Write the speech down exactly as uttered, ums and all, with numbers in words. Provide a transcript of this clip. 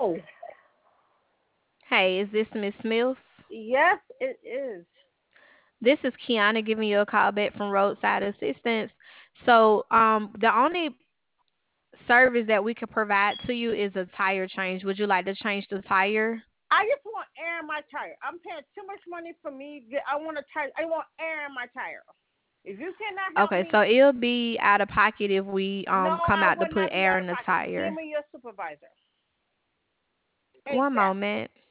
Hello. Hey, is this Miss Mills? Yes, it is. This is Kiana giving you a call back from Roadside Assistance. So, um, the only service that we could provide to you is a tire change. Would you like to change the tire? I just want air in my tire. I'm paying too much money for me. I want a tire. I want air in my tire. If you cannot help Okay, me, so it'll be out of pocket if we no, um come I out to would put not be air out in of the pocket. Give tire. me your supervisor One ASAP. moment.